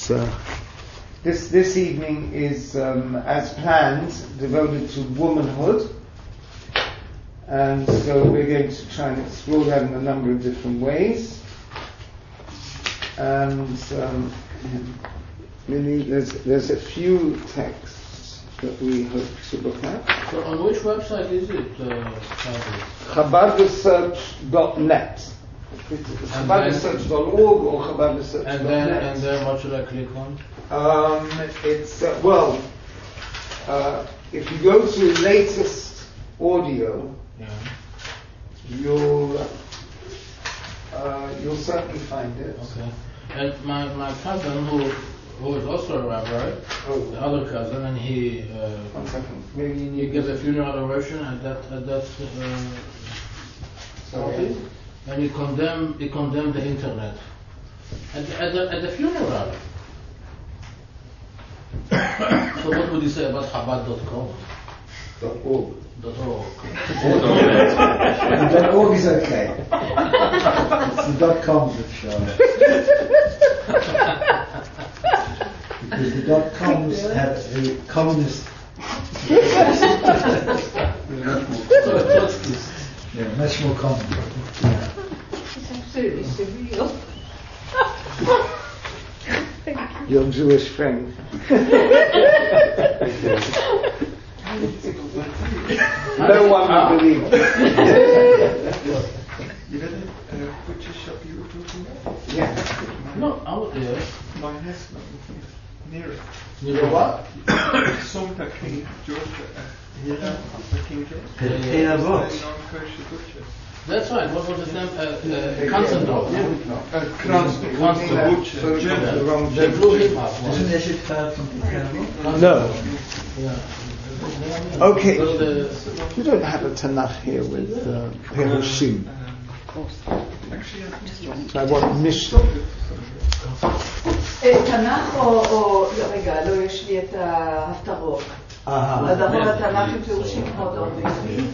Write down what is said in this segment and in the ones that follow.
This evening is, as planned, devoted to womanhood, and so we're going to try and explore that in a number of different ways. And there's a few texts that we hope to look at. So on which website is it? ChabadResearch.net. It's ChabadResearch.org or ChabadResearch.net. And then what should I click on? If you go to latest audio, you'll certainly find it. Okay. And my cousin, who is also a rabbi, the other cousin, and he 1 second. Maybe you he need gives a funeral oration at that party, and he condemned the internet at the funeral. So what would you say about Chabad.com? .org. .org. The .org is okay. It's the .coms that show. Because the .coms have the communist. Much more common. It's absolutely surreal. Your Jewish friend. No one would believe it. You know the butcher shop you were talking about? Yeah. No, out there. Mine has near it. Near what? Sumter King George. King George. Yeah, what? Non-kosher butcher. That's right. What was his name? Kanzendorf. Kranzdorf butcher. They blew him up. Isn't there shit from the No. Yeah. Okay. So You don't have a Tanakh here with Hiroshim. So I want Mishnah. תנ"ך או... רגע, לא, יש לי את ההפטרות. אז אחר התנ"ך עם פירושים כמו דורבים.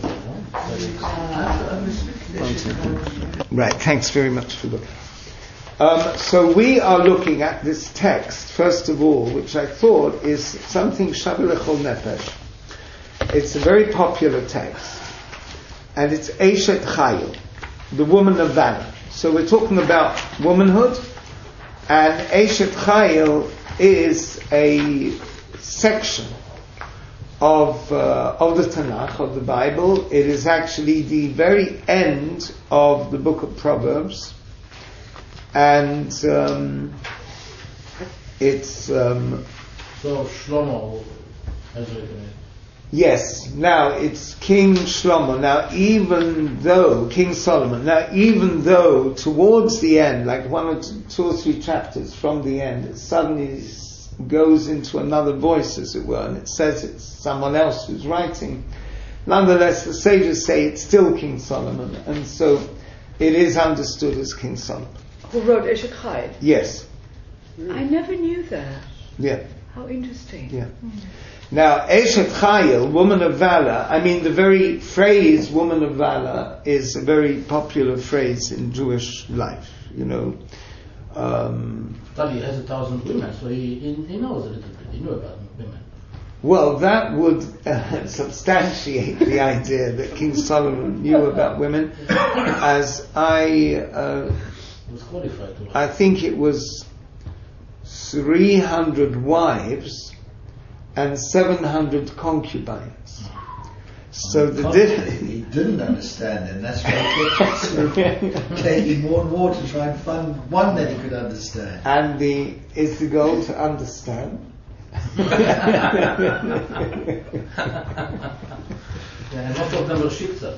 Right, thanks very much for looking. So we are looking at this text, first of all, which I thought is something Shaveh L'Chol Nefesh. It's a very popular text, and it's Eshet Chayil, the woman of valor. So we're talking about womanhood, and Eshet Chayil is a section of the Tanakh, of the Bible. It is actually the very end of the book of Proverbs, and it's So Shlomo has written it. yes. Now it's King Shlomo. Now King Solomon. Now even though towards the end, like 1 or 2 or 3 chapters from the end, it suddenly goes into another voice, as it were, and it says it's someone else who's writing. Nonetheless, the sages say it's still King Solomon, and so it is understood as King Solomon. Who wrote Eshet Chayil? Yes. I never knew that. Yeah. How interesting. Yeah. Now, Eshet Chayil, woman of valor, I mean, the very phrase woman of valor is a very popular phrase in Jewish life, you know. Tali has 1,000 women, so he knows a little bit. He knew about women. Well, that would substantiate the idea that King Solomon knew about women, as He was qualified to. I think it was 300 wives and 700 concubines. So he didn't understand, and that's why he kept taking more and more to try and find one that he could understand. And is the goal to understand? And most of them were shiksa.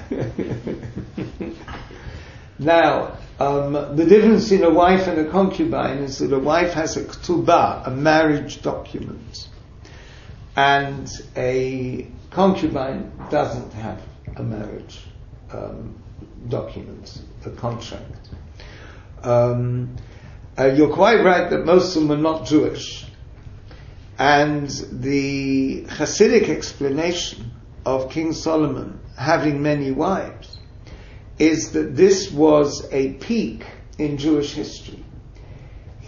Now, the difference in a wife and a concubine is that a wife has a ketubah, a marriage document, and a concubine doesn't have a marriage document, a contract. You're quite right that most of them are not Jewish, and the Hasidic explanation of King Solomon having many wives is that this was a peak in Jewish history.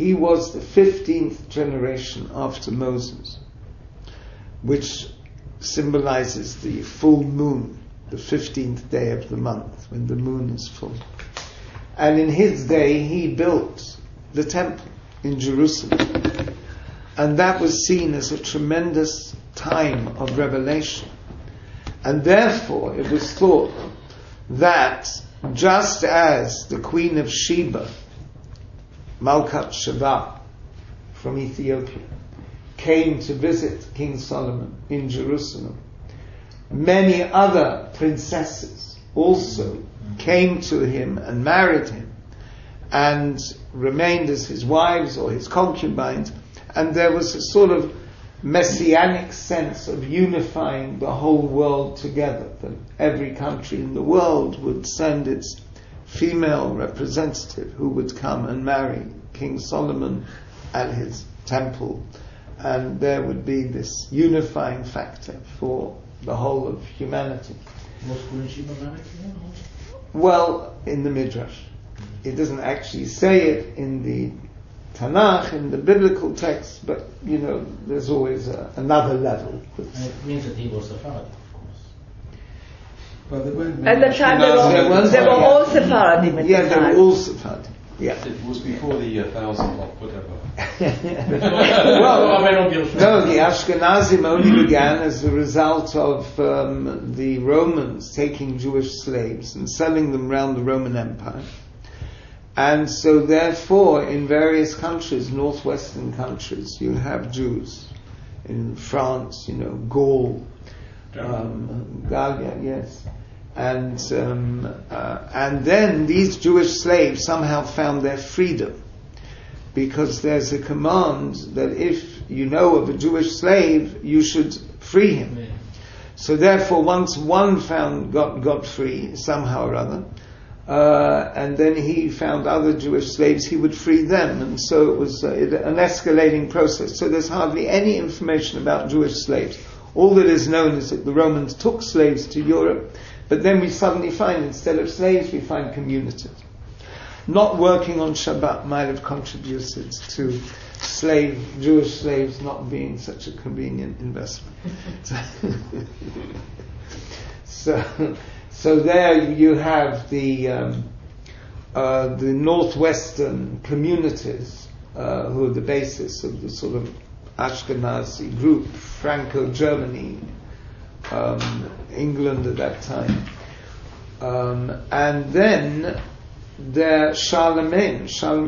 he was the 15th generation after Moses, which symbolizes the full moon, the 15th day of the month, when the moon is full. And in his day, he built the temple in Jerusalem. And that was seen as a tremendous time of revelation. And therefore, it was thought that just as the Queen of Sheba, Malkat Sheba, from Ethiopia, came to visit King Solomon in Jerusalem, many other princesses also came to him and married him and remained as his wives or his concubines, and there was a sort of messianic sense of unifying the whole world together, that every country in the world would send its female representative who would come and marry King Solomon at his temple, and there would be this unifying factor for the whole of humanity. Was Queen Sheba married? Well, in the Midrash. It doesn't actually say it in the Tanakh, in the biblical text, but, there's always another level. And it means that he was Sephardi, of course. But there weren't At the time, they were all Sephardim at the time. Yeah, they were all Sephardim. Yeah. It was before the 1,000 lot, whatever. Well, no, the Ashkenazim only began as a result of the Romans taking Jewish slaves and selling them around the Roman Empire. And so therefore, in various countries, northwestern countries, you have Jews. In France, Gaul, Gallia, yes. And then these Jewish slaves somehow found their freedom, because there's a command that if you know of a Jewish slave, you should free him. Yeah. So therefore, once one got free somehow or other, and then he found other Jewish slaves, he would free them, and so it was an escalating process. So there's hardly any information about Jewish slaves. All that is known is that the Romans took slaves to Europe, but then we suddenly find, instead of slaves, we find communities. Not working on Shabbat might have contributed to Jewish slaves not being such a convenient investment. So there you have the northwestern communities who are the basis of the sort of Ashkenazi group, Franco-Germany, England at that time, and then there Charlemagne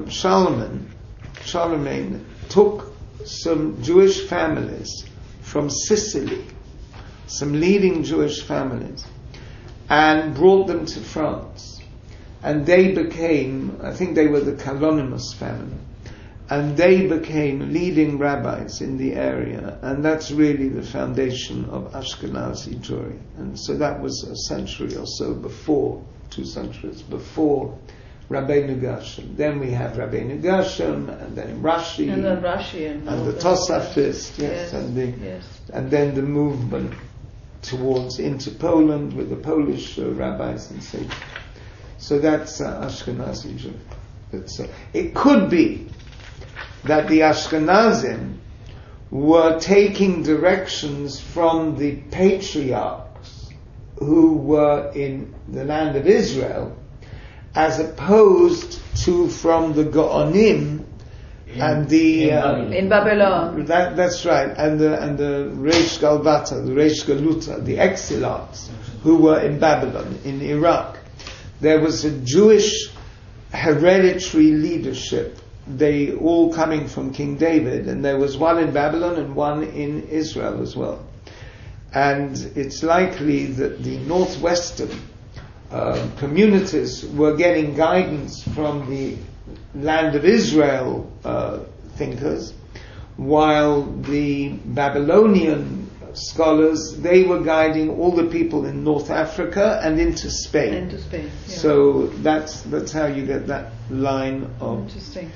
took some Jewish families from Sicily, some leading Jewish families, and brought them to France, and they became, I think they were the Kalonymus family, and they became leading rabbis in the area, and that's really the foundation of Ashkenazi Jewry. And so that was a century or so before, 2 centuries before Rabbeinu Gershom. Then we have Rabbeinu Gershom, and then Rashi, and then Rashi, and the Tosafist, and then the movement into Poland with the Polish rabbis and so. So that's Ashkenazi Jewry. It could be that the Ashkenazim were taking directions from the patriarchs who were in the land of Israel, as opposed to from the Gaonim and the in Babylon. That's right, and the Reish Galvata, the Reish Galuta, the exiles who were in Babylon, in Iraq. There was a Jewish hereditary leadership. They all coming from King David, and there was one in Babylon and one in Israel as well. And it's likely that the northwestern communities were getting guidance from the land of Israel thinkers, while the Babylonian scholars, they were guiding all the people in North Africa and into Spain. Yeah. So that's how you get that line of. Interesting.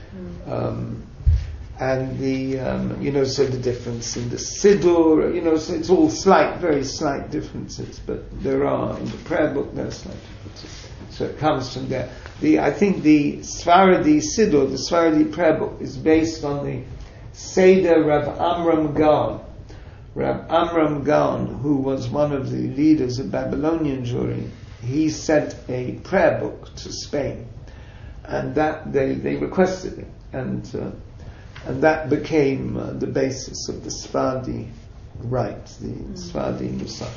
And the so the difference in the Siddur, so it's all very slight differences, but there are in the prayer book there are slight differences. So it comes from there. I think the Sfaradi Siddur, the Sfaradi prayer book, is based on the Seder Rav Amram Gaon. Rav Amram Gaon, who was one of the leaders of Babylonian Jewry, he sent a prayer book to Spain, and that they requested it, and that became the basis of the Sfaradi rite, the Sfaradi Musaf.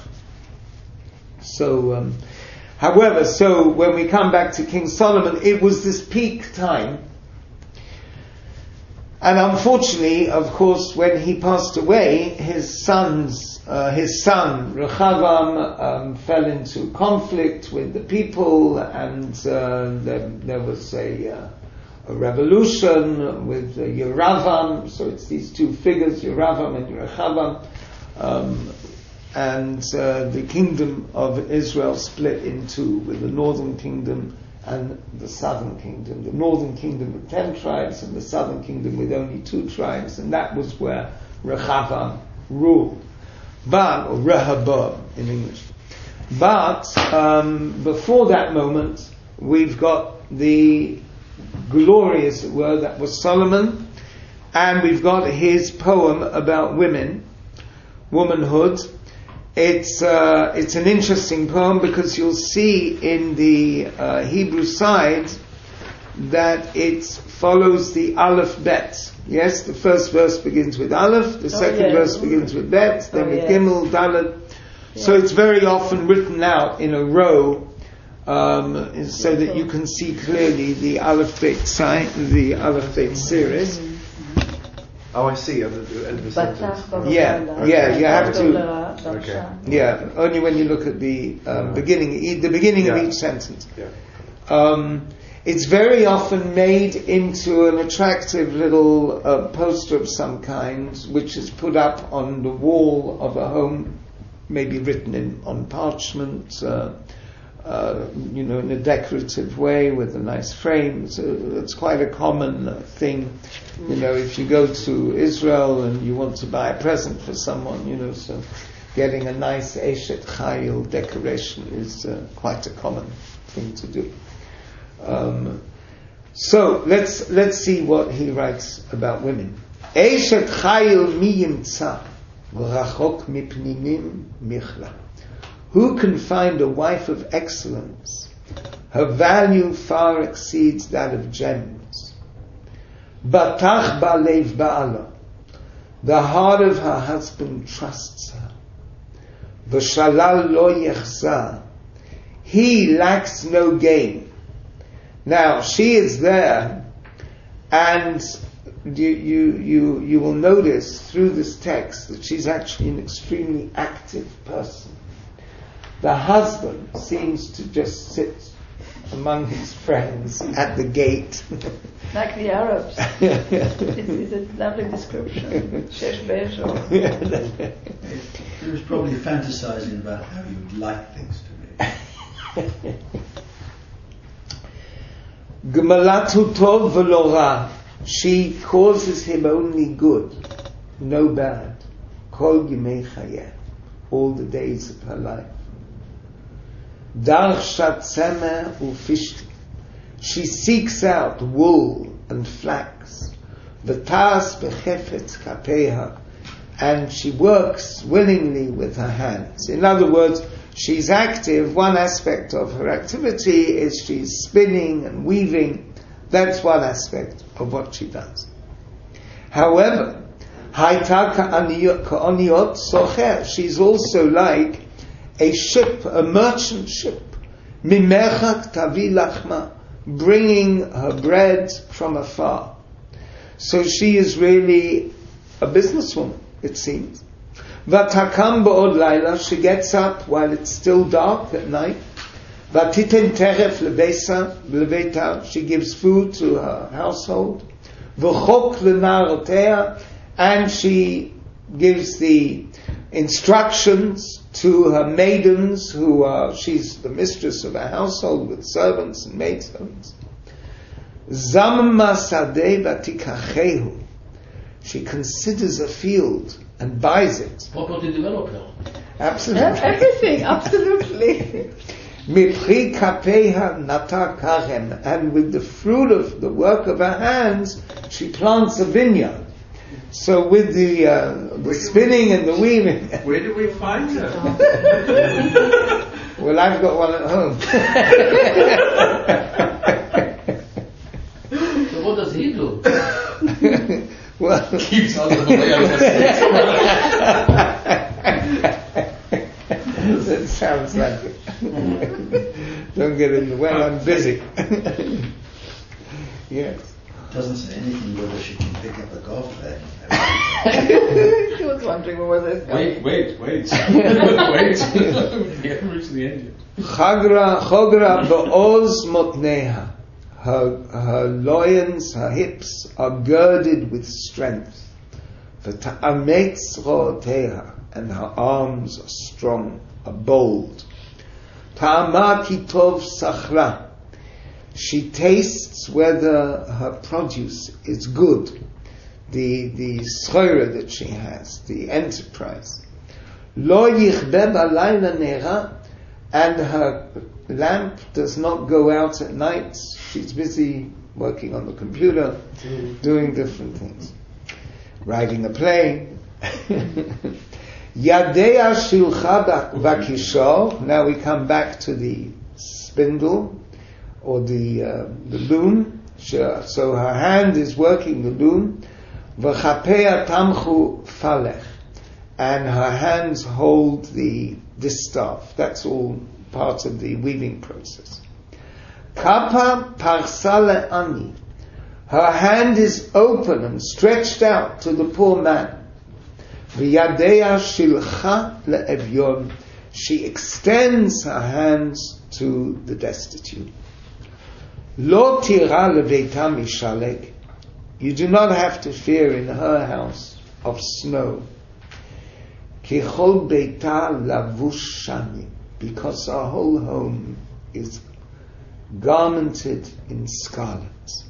So, however, when we come back to King Solomon, it was this peak time. And unfortunately, of course, when he passed away, his son Rechavam fell into conflict with the people, and there was a revolution with Yeravam. So it's these two figures, Yeravam and Rechavam, and the kingdom of Israel split in two, with the northern kingdom and the southern kingdom. The northern kingdom with 10 tribes and the southern kingdom with only 2 tribes, and that was where Rechavam ruled. Or Rehoboam in English. But before that moment, we've got the glory, as it were, that was Solomon, and we've got his poem about womanhood. It's an interesting poem because you'll see in the Hebrew side that it follows the Aleph Bet. Yes, the first verse begins with Aleph, the second verse begins with Bet, then with Gimel, Dalet. Yeah. So it's very often written out in a row, so that you can see clearly the Aleph Bet side, the Aleph Bet series. Oh, I see. At the end of the sentence. You have to. Okay. Yeah, only when you look at the beginning of each sentence. Yeah. It's very often made into an attractive little poster of some kind, which is put up on the wall of a home, maybe written on parchment, in a decorative way with a nice frame. So it's quite a common thing. If you go to Israel and you want to buy a present for someone, so getting a nice Eshet Chayil decoration is quite a common thing to do. So let's see what he writes about women. Eshet Chayil mi yimtza v'rachok mipninim michla. Who can find a wife of excellence? Her value far exceeds that of gems. Batach ba'lev ba'ala. The heart of her husband trusts her. V'shalal lo yechza. He lacks no gain. Now, she is there, and you will notice through this text that she's actually an extremely active person. The husband seems to just sit among his friends at the gate. Like the Arabs. It's a lovely description. Shesh Bejo. He was probably fantasizing about how he would like things to be. Gemalatu tov v'lo ra. She causes him only good, no bad. Kol yimei chayeh. All the days of her life. Darshat tzemeh ufishti. She seeks out wool and flax. V'tas bechefetz kapeha. And she works willingly with her hands. In other words, she's active. One aspect of her activity is she's spinning and weaving. That's one aspect of what she does. However, hayta ka'oniot socher. She's also like a ship, a merchant ship, mimerchak tavi lachma, bringing her bread from afar. So she is really a businesswoman, it seems. Vatakam ba'od laila, she gets up while it's still dark at night. Vatiten teref lebeita, she gives food to her household. V'chok lenarotea, and she gives the instructions to her maidens she's the mistress of a household with servants and maidservants. Zamma sadeh vatikachehu, she considers a field and buys it. Property developer. Absolutely. Everything, absolutely. Mipri kapeha nata karem, and with the fruit of the work of her hands, she plants a vineyard. So with the spinning and the weaving. Where do we find her? Well, I've got one at home. So what does he do? Well, Keeps on the way that sounds like it. Don't get in the way. I'm busy. Yes. Doesn't say anything whether she can pick up a golf bag. She was wondering where this going. Wait. Wait. We haven't reached the end yet. Chogra ba'oz motneha. Her loins, her hips are girded with strength. V'ta'ametz ro'oteha, and her arms are strong, are bold. Ta'ama kitov sachla. She tastes whether her produce is good. The schora that she has, the enterprise. Lo yichbe b'layla nera, and her lamp does not go out at night. She's busy working on the computer, doing different things. Riding a plane. Yadea shilcha bakishor. Now we come back to the spindle, or the loom. So her hand is working the loom. V'chapea tamchu falech, and her hands hold the distaff. That's all part of the weaving process. Kappa parsale ani, her hand is open and stretched out to the poor man. V'yadea shilcha le'evyon, she extends her hands to the destitute. Lo tira leveita mishalek, you do not have to fear in her house of snow. Kichol beita lavush shani, because our whole home is garmented in scarlet.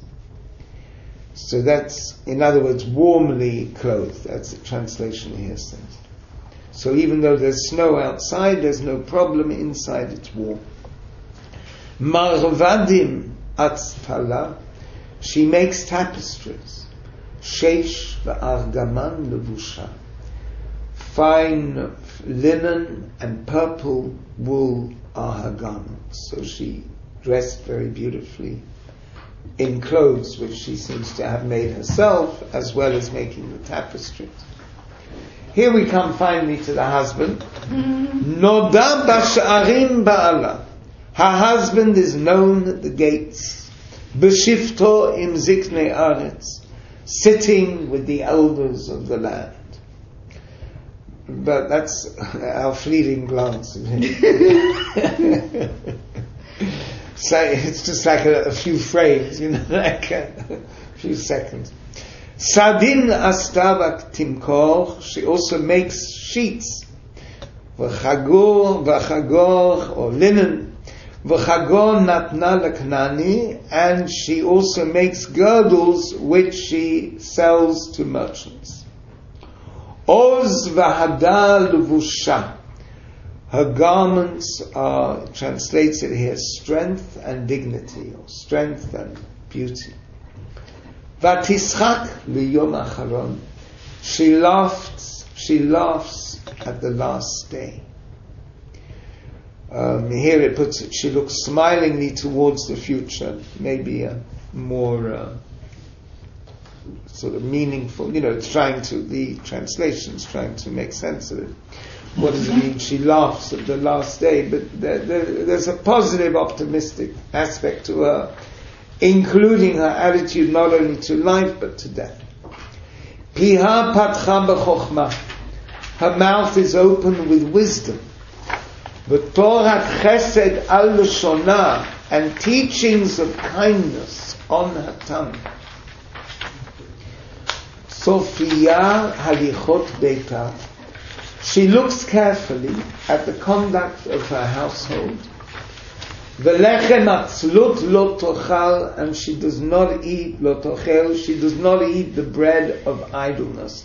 So that's, in other words, warmly clothed. That's the translation here says. So even though there's snow outside, there's no problem. Inside it's warm. Marvadim atztala, she makes tapestries. Sheish v'argaman levusha, fine linen and purple wool are her garments. So she dressed very beautifully in clothes which she seems to have made herself, as well as making the tapestries. Here we come finally to the husband. Noda b'sha'arim ba'ala, her husband is known at the gates. B'shifto im ziknei aretz, sitting with the elders of the land. But that's our fleeting glance at him. So it's just like a few frames, like a few seconds. Sadin astavak timkor, she also makes sheets. V'chagor, or linen. V'chagor natna leknani, and she also makes girdles which she sells to merchants. Oz v'hada levusha, her garments are, translates it here, strength and dignity, or strength and beauty. V'tischak liyom acharon, she laughs at the last day. Here it puts it, she looks smilingly towards the future, maybe a more sort of meaningful, it's trying to, the translation's trying to make sense of it. What does it mean? She laughs at the last day, but there's a positive, optimistic aspect to her, including her attitude not only to life but to death. Piha patcha b'chokhmah, her mouth is open with wisdom. V'torat chesed al leshonah, and teachings of kindness on her tongue. Sophia halichot beita, she looks carefully at the conduct of her household. V'lechem atzlut lo tochal, and she does not eat lo tochel, she does not eat the bread of idleness.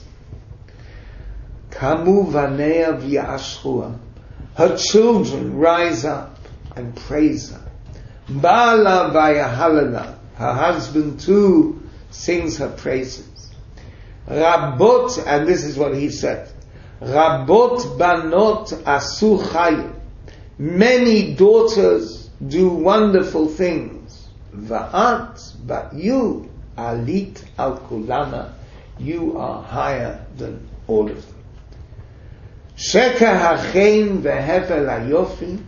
Kamu vanea v'yashchua, her children rise up and praise her. Ba'ala vayahalala, her husband too sings her praises. Rabot, and this is what he said, Rabot banot asu chayim, many daughters do wonderful things. Va'at, but you, alit al kulana, you are higher than all of them. Sheka hachein vehefel hayofi,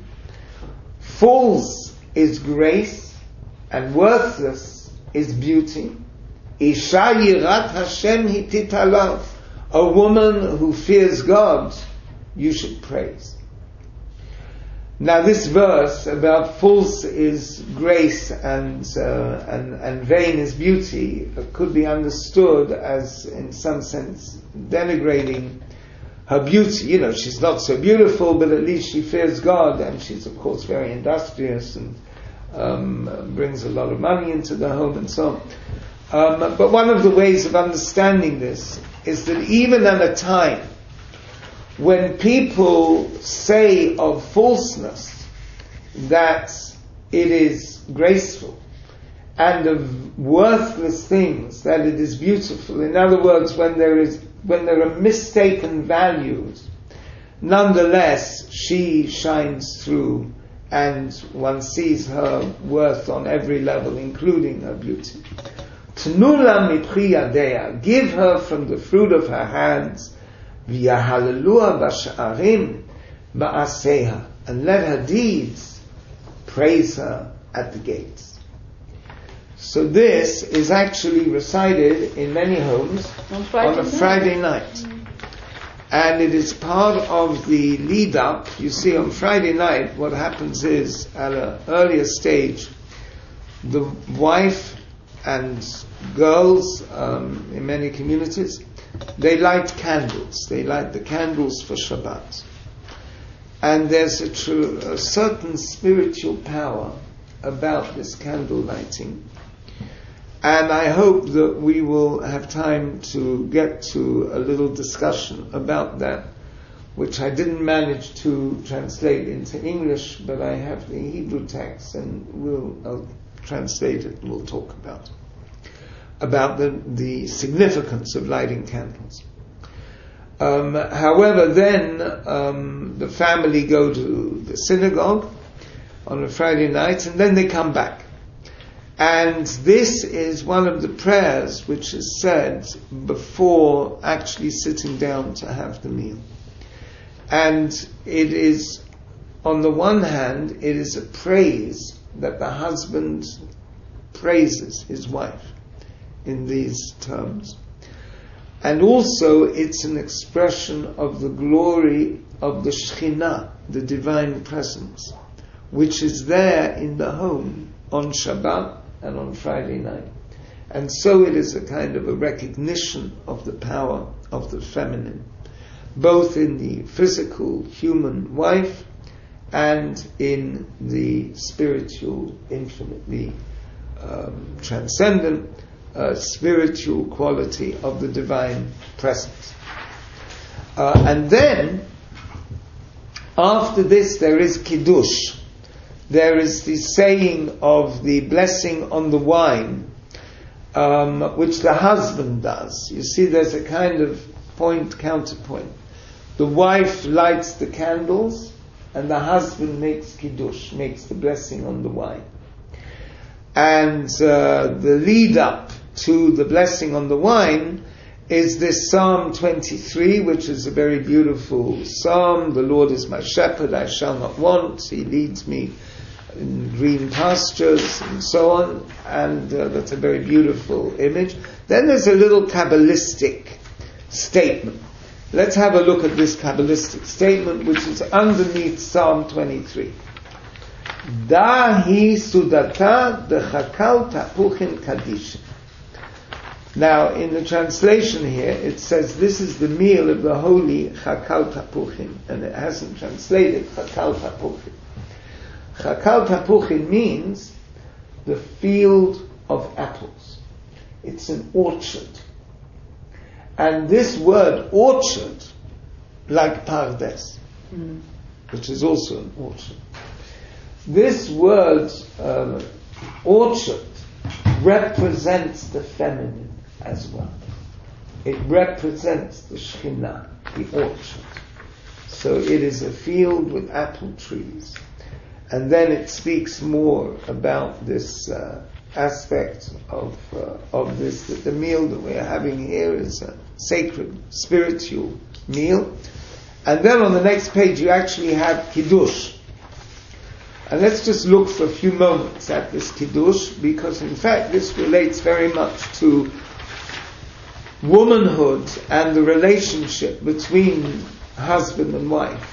false is grace and worthless is beauty. Isha yirat Hashem hititalav, a woman who fears God, you should praise. Now this verse about false is grace and vain is beauty could be understood as, in some sense, denigrating her beauty. You know, she's not so beautiful, but at least she fears God, and she's of course very industrious and brings a lot of money into the home and so on. But one of the ways of understanding this is that even at a time when people say of falseness that it is graceful, and of worthless things that it is beautiful, in other words, when there are mistaken values, nonetheless she shines through and one sees her worth on every level, including her beauty. Tnula mipri yadeya, give her from the fruit of her hands, v'yahalelua b'sha'arim ba'aseha, and let her deeds praise her at the gates. So this is actually recited in many homes on a Friday night. And it is part of the lead up. You see, on Friday night, what happens is, at an earlier stage, the wife and girls, in many communities, they light candles. They light the candles for Shabbat. And there's a certain spiritual power about this candle lighting. And I hope that we will have time to get to a little discussion about that, which I didn't manage to translate into English, but I have the Hebrew text, and I'll translate it and we'll talk about the significance of lighting candles. However, then the family go to the synagogue on a Friday night, and then they come back. And this is one of the prayers which is said before actually sitting down to have the meal. And it is, on the one hand, it is a praise that the husband praises his wife in these terms. And also it's an expression of the glory of the Shekhinah, the divine presence, which is there in the home on Shabbat and on Friday night. And so it is a kind of a recognition of the power of the feminine, both in the physical human wife and in the spiritual, infinitely transcendent spiritual quality of the divine presence. And then, after this, there is Kiddush. There is the saying of the blessing on the wine, which the husband does. You see, there's a kind of counterpoint. The wife lights the candles, and the husband makes Kiddush, makes the blessing on the wine. And the lead up to the blessing on the wine is this Psalm 23, which is a very beautiful psalm. The Lord is my shepherd, I shall not want. He leads me in green pastures and so on. And that's a very beautiful image. Then there's a little Kabbalistic statement. Let's have a look at this Kabbalistic statement, which is underneath Psalm 23. Dahi sudata dechakal tapuchin kadishin. Now, in the translation here, it says this is the meal of the holy Chakal Tapuchin, and it hasn't translated Chakal Tapuchin. Chakal Tapuchin means the field of apples. It's an orchard. And this word orchard, like Pardes, which is also an orchard, this word orchard represents the feminine as well. It represents the Shekhinah, the orchard. So it is a field with apple trees. And then it speaks more about this aspect of this, that the meal that we're having here is a sacred, spiritual meal. And then on the next page you actually have Kiddush. And let's just look for a few moments at this Kiddush, because in fact this relates very much to womanhood and the relationship between husband and wife.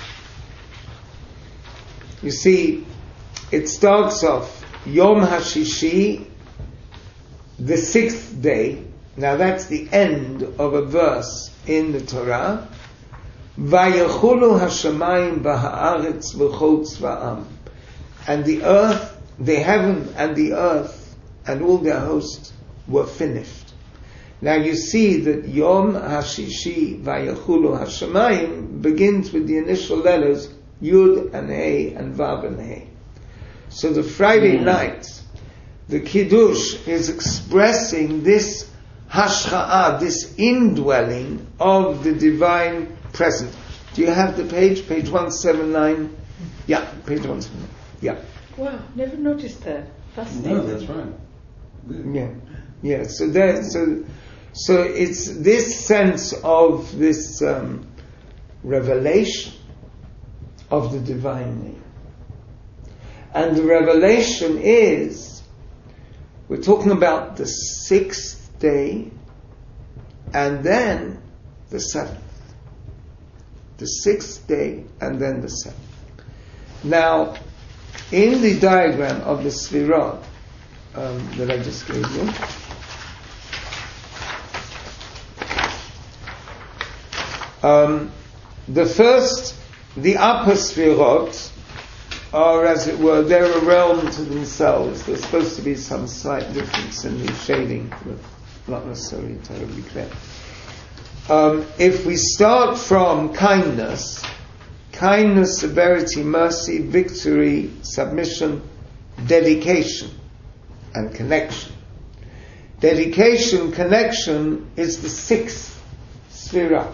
You see, it starts off Yom HaShishi, the 6th day. Now that's the end of a verse in the Torah. Vayechulu hashamayim v'ha'aretz v'chol tzva'am. And the earth, the heaven and the earth and all their hosts were finished. Now you see that Yom HaShishi Vayechulu Hashamayim begins with the initial letters Yud and Hey and Vav and Hey. So the Friday night, the Kiddush is expressing this Hashcha'ah, this indwelling of the divine presence. Do you have the page? Page 179? Yeah, page 179. Yeah. Wow, never noticed that. Fascinating. No, that's right. Yeah. So it's this sense of this revelation of the divine name. And the revelation is, we're talking about the 6th day and then the 7th. The 6th day and then the 7th. Now, in the diagram of the Sfirot that I just gave you, the upper Sfirot are, as it were, they're a realm to themselves. There's supposed to be some slight difference in the shading, but not necessarily terribly clear. If we start from kindness, severity, mercy, victory, submission, dedication, and connection. Dedication, connection is the 6th Sfirah.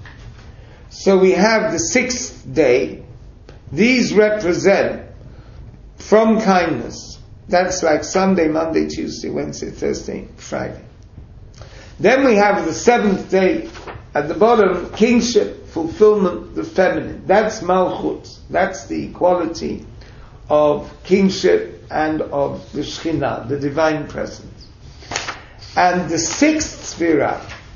So we have the 6th day. These represent from kindness. That's like Sunday, Monday, Tuesday, Wednesday, Thursday, Friday. Then we have the 7th day at the bottom, kingship, fulfillment, the feminine. That's Malchut. That's the quality of kingship and of the Shekhinah, the divine presence. And the 6th Sfirah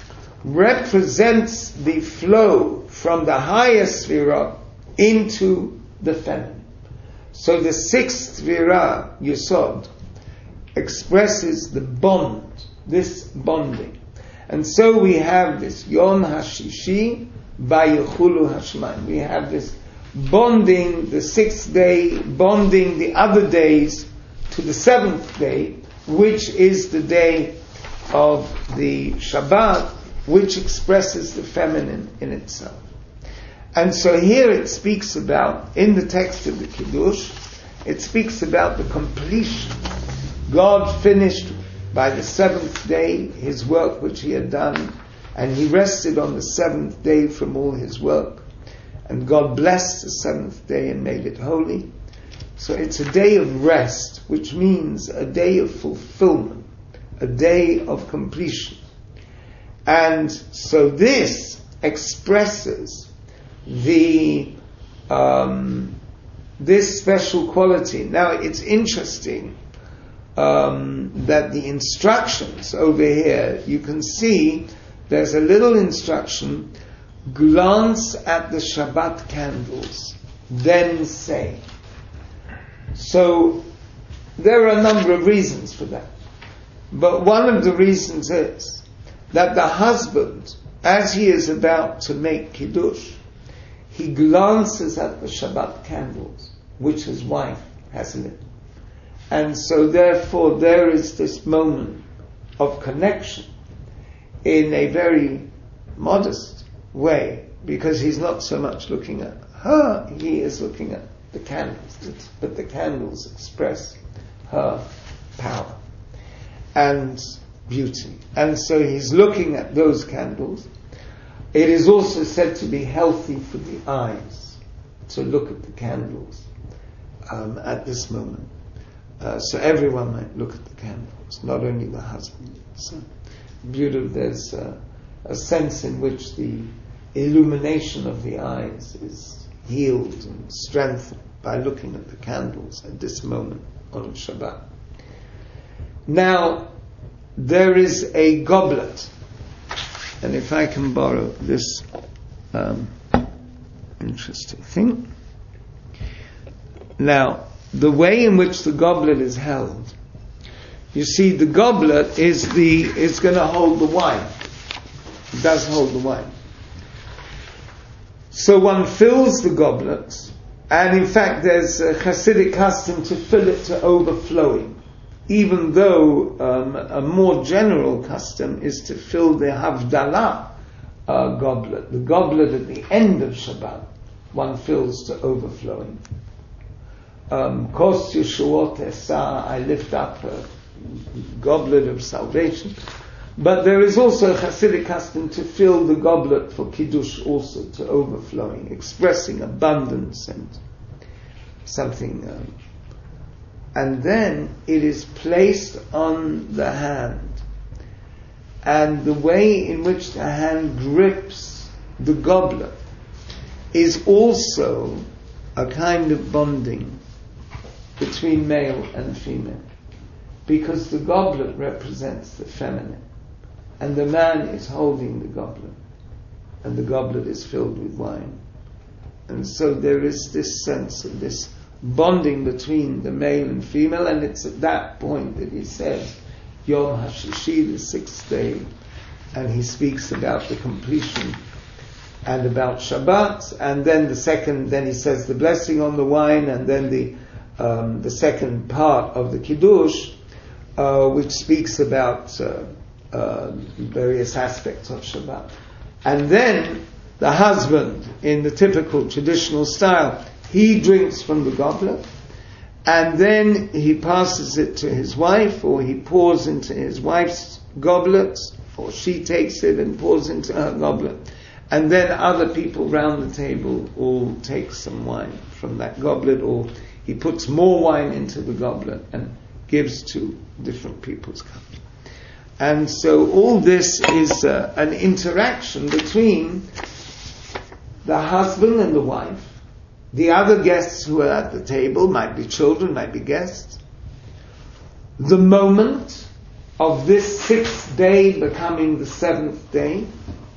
represents the flow from the highest Sfirah into the feminine. So the 6th Sfirah, Yesod, expresses the bond, this bonding. And so we have this Yom HaShishi Vayechulu Hashamayim. We have this bonding the 6th day, bonding the other days to the 7th day, which is the day of the Shabbat, which expresses the feminine in itself. And so here it speaks about, in the text of the Kiddush, it speaks about the completion. God finished by the 7th day his work which he had done, and he rested on the 7th day from all his work. And God blessed the 7th day and made it holy. So it's a day of rest, which means a day of fulfillment, a day of completion. And so this expresses the this special quality. Now it's interesting that the instructions over here, you can see there's a little instruction, glance at the Shabbat candles, then say. So there are a number of reasons for that. But one of the reasons is that the husband, as he is about to make Kiddush, he glances at the Shabbat candles, which his wife has lit. And so therefore there is this moment of connection in a very modest way, because he's not so much looking at her, he is looking at the candles, but the candles express her power and beauty. And so he's looking at those candles. It is also said to be healthy for the eyes to look at the candles at this moment. So everyone might look at the candles, not only the husband. So beautiful. There's a sense in which the illumination of the eyes is healed and strengthened by looking at the candles at this moment on Shabbat. Now, there is a goblet, and if I can borrow this interesting thing. Now, the way in which the goblet is held, you see, the goblet is going to hold the wine. It does hold the wine. So one fills the goblet, and in fact there's a Hasidic custom to fill it to overflowing, even though a more general custom is to fill the Havdalah goblet, the goblet at the end of Shabbat, one fills to overflowing. Kos Yeshuot Esah, I lift up a goblet of salvation. But there is also a Hasidic custom to fill the goblet for Kiddush also to overflowing, expressing abundance and something. And then it is placed on the hand. And the way in which the hand grips the goblet is also a kind of bonding between male and female. Because the goblet represents the feminine. And the man is holding the goblet. And the goblet is filled with wine. And so there is this sense of this bonding between the male and female, and it's at that point that he says, Yom HaShishi, the sixth day, and he speaks about the completion and about Shabbat, and then then he says the blessing on the wine, and then the second part of the Kiddush, which speaks about various aspects of Shabbat. And then the husband, in the typical traditional style, he drinks from the goblet, and then he passes it to his wife, or he pours into his wife's goblet, or she takes it and pours into her goblet. And then other people round the table all take some wine from that goblet, or he puts more wine into the goblet and gives to different people's cups. And so all this is an interaction between the husband and the wife. The other guests who are at the table might be children, might be guests. The moment of this sixth day becoming the seventh day,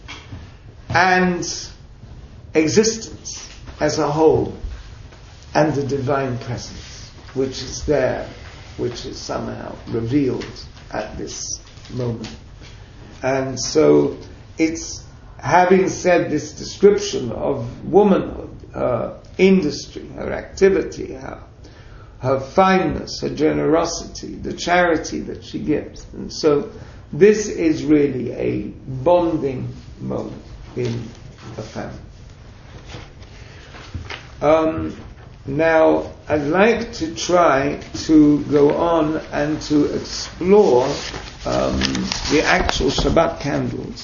and existence as a whole, and the divine presence, which is there, which is somehow revealed at this moment. And so it's, having said this description of womanhood, her industry, her activity, her fineness, her generosity, the charity that she gives. And so this is really a bonding moment in a family. Now, I'd like to try to go on and to explore the actual Shabbat candles.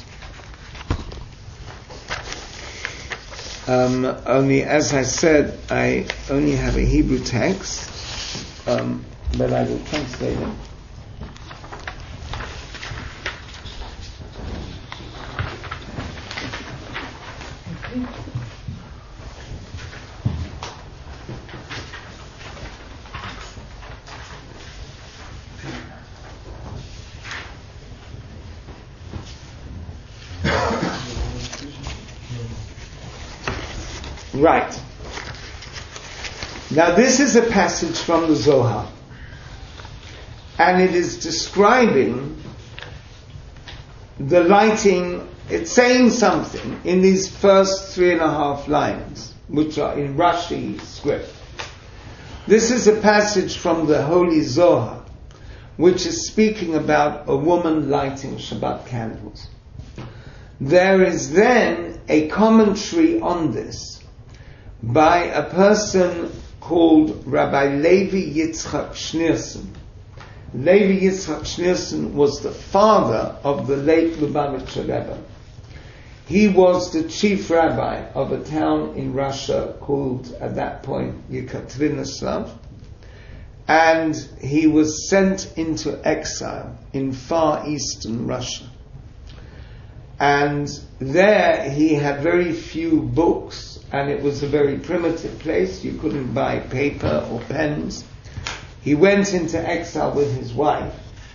Only, as I said, I only have a Hebrew text, but I will translate it. Right. Now this is a passage from the Zohar, and it is describing the lighting. It's saying something in these first 3.5 lines, which are in Rashi script. This is a passage from the Holy Zohar, which is speaking about a woman lighting Shabbat candles. There is then a commentary on this by a person called Rabbi Levi Yitzchak Schneerson. Levi Yitzchak Schneerson was the father of the late Lubavitcher Rebbe. He was the chief rabbi of a town in Russia called, at that point, Yekaterinoslav, and he was sent into exile in far eastern Russia. And there he had very few books, and it was a very primitive place. You couldn't buy paper or pens. He went into exile with his wife,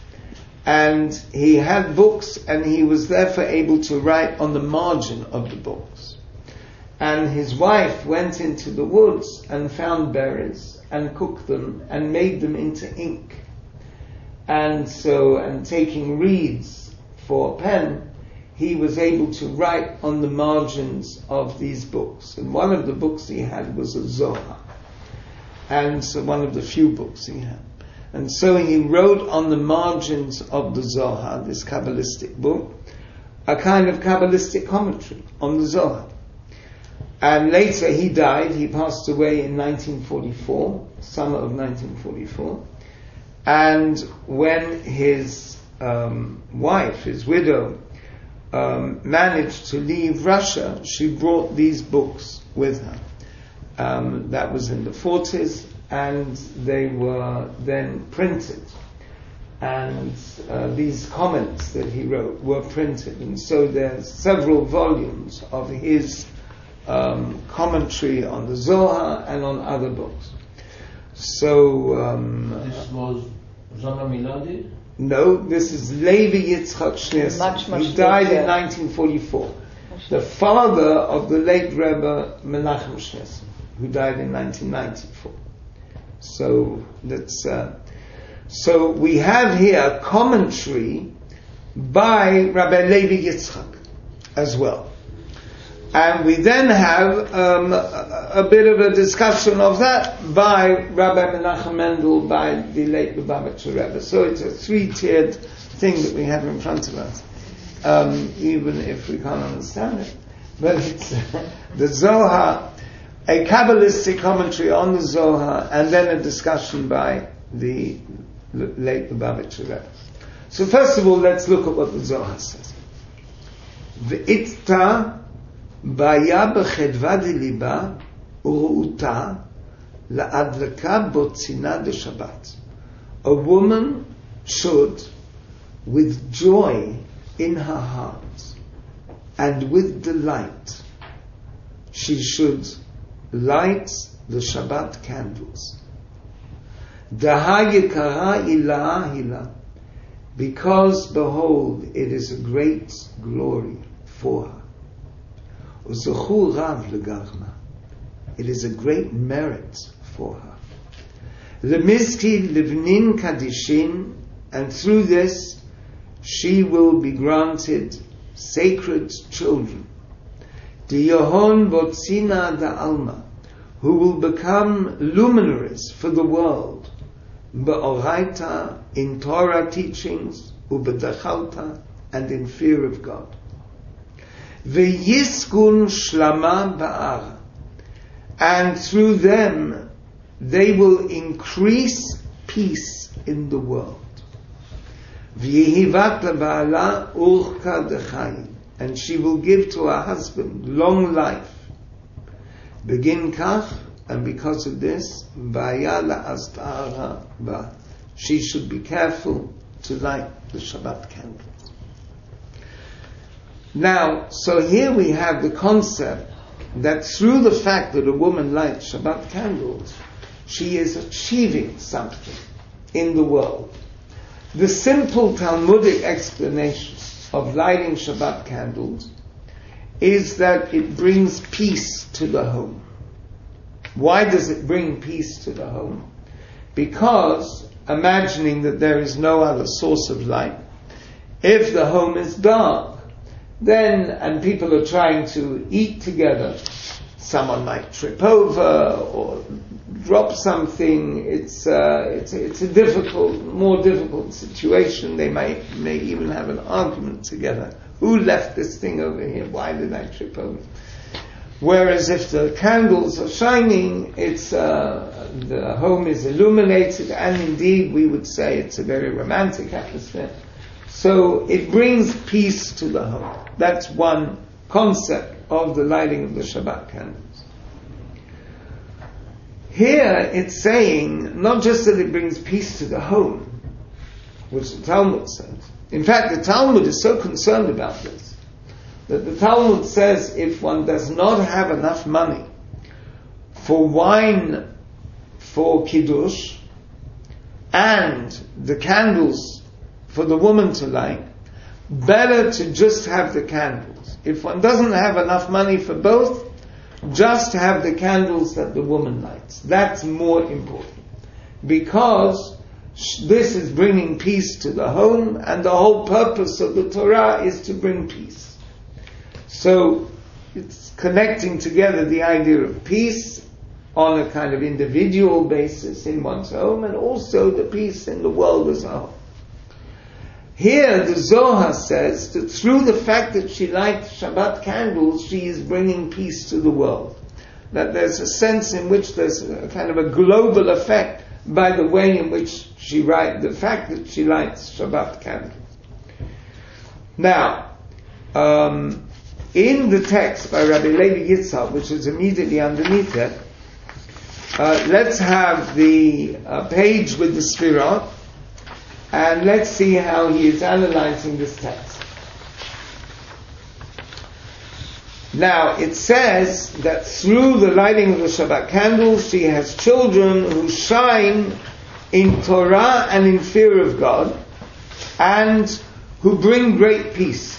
and he had books, and he was therefore able to write on the margin of the books. And his wife went into the woods and found berries and cooked them and made them into ink. And taking reeds for a pen, he was able to write on the margins of these books. And one of the books he had was a Zohar. And so one of the few books he had. And so he wrote on the margins of the Zohar, this Kabbalistic book, a kind of Kabbalistic commentary on the Zohar. And later he died. He passed away in 1944, summer of 1944. And when his wife, his widow, managed to leave Russia, she brought these books with her. That was in the 40s, and they were then printed. And these comments that he wrote were printed. And so there's several volumes of his commentary on the Zohar and on other books. So this was Zona Miladi? No, this is Levi Yitzchak Schneerson. He died in 1944. The father of the late Rebbe Menachem Schneerson, who died in 1994. So that's so we have here a commentary by Rabbi Levi Yitzchak as well. And we then have a bit of a discussion of that by Rabbi Menachem Mendel, by the late Lubavitcher Rebbe. So it's a three-tiered thing that we have in front of us, even if we can't understand it. But it's the Zohar, a Kabbalistic commentary on the Zohar, and then a discussion by the late Lubavitcher Rebbe. So first of all, let's look at what the Zohar says. V'itta Baya b'chedva deliba uru'uta la'adlaka botzina de Shabbat. A woman should, with joy in her heart and with delight, she should light the Shabbat candles. Daha yekara ilaha hila, because behold, it is a great glory for her. It is a great merit for her. Lemizki livnin kadishin, and through this she will be granted sacred children. Diyohon botzina da alma, who will become luminaries for the world. Be'oraita, in Torah teachings, ubedachalta, and in fear of God. V'yiskun shlama ba'ara, and through them they will increase peace in the world. V'yihivat leba'ala urcha dechayim, and she will give to her husband long life. Begin kach, and because of this, ba'ya la'asta'ara ba, she should be careful to light the Shabbat candle. Now, so here we have the concept that through the fact that a woman lights Shabbat candles, she is achieving something in the world. The simple Talmudic explanation of lighting Shabbat candles is that it brings peace to the home. Why does it bring peace to the home? Because, imagining that there is no other source of light, if the home is dark, then, and people are trying to eat together, someone might trip over or drop something. It's a more difficult situation. They may even have an argument together. Who left this thing over here? Why did I trip over? Whereas if the candles are shining, the home is illuminated, and indeed we would say it's a very romantic atmosphere. So it brings peace to the home. That's one concept of the lighting of the Shabbat candles. Here it's saying not just that it brings peace to the home, which the Talmud says. In fact, the Talmud is so concerned about this that the Talmud says if one does not have enough money for wine for Kiddush and the candles for the woman to light, better to just have the candles. If one doesn't have enough money for both, just have the candles that the woman lights. That's more important. Because this is bringing peace to the home, and the whole purpose of the Torah is to bring peace. So it's connecting together the idea of peace on a kind of individual basis in one's home, and also the peace in the world as a whole. Here the Zohar says that through the fact that she lights Shabbat candles, she is bringing peace to the world. That there's a sense in which there's a kind of a global effect by the way in which the fact that she lights Shabbat candles. Now, in the text by Rabbi Levi Yitzhak, which is immediately underneath it, let's have the page with the Sfirot, and let's see how he is analyzing this text. Now, it says that through the lighting of the Shabbat candles, she has children who shine in Torah and in fear of God, and who bring great peace.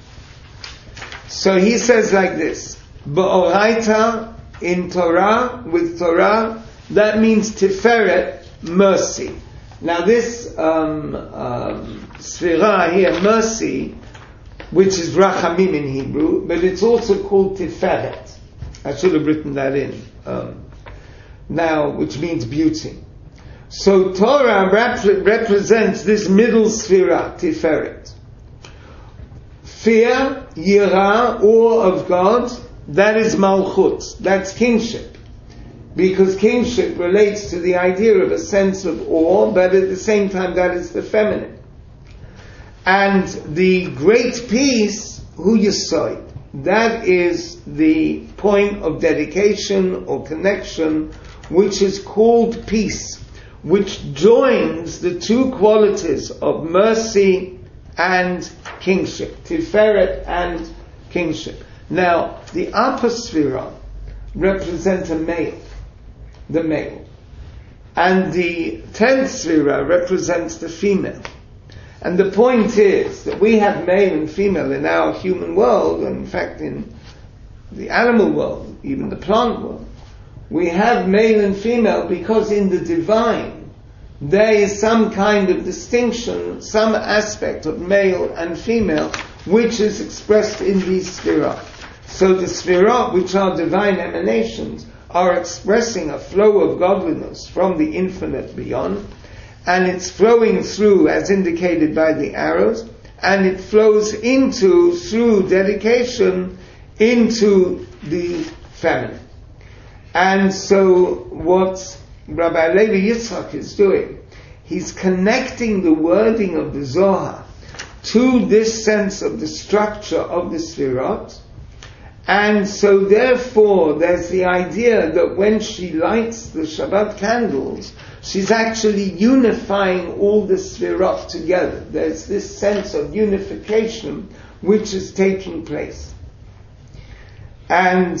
So he says like this: Ba'oraita, in Torah, with Torah, that means Tiferet, mercy. Now this Sfirah here, mercy, which is Rachamim in Hebrew, but it's also called Tiferet. I should have written that in. Now, which means beauty. So Torah represents this middle Sfirah, Tiferet. Fear, Yirah, awe of God, that is Malchut, that's kingship. Because kingship relates to the idea of a sense of awe, but at the same time that is the feminine. And the great peace, Hu Yesod, that is the point of dedication or connection, which is called peace, which joins the two qualities of mercy and kingship, Tiferet and kingship. Now, the upper Sfirah represent a male, the male, and the 10th Sfirah represents the female. And the point is that we have male and female in our human world, and in fact in the animal world, even the plant world. We have male and female because in the divine there is some kind of distinction, some aspect of male and female, which is expressed in these Sfirah. So the Sfirah, which are divine emanations, are expressing a flow of godliness from the infinite beyond, and it's flowing through, as indicated by the arrows, and it flows through dedication, into the feminine. And so what Rabbi Levi Yitzchak is doing, he's connecting the wording of the Zohar to this sense of the structure of the Sfirot. And so therefore there's the idea that when she lights the Shabbat candles, she's actually unifying all the Sfirot together. There's this sense of unification which is taking place. And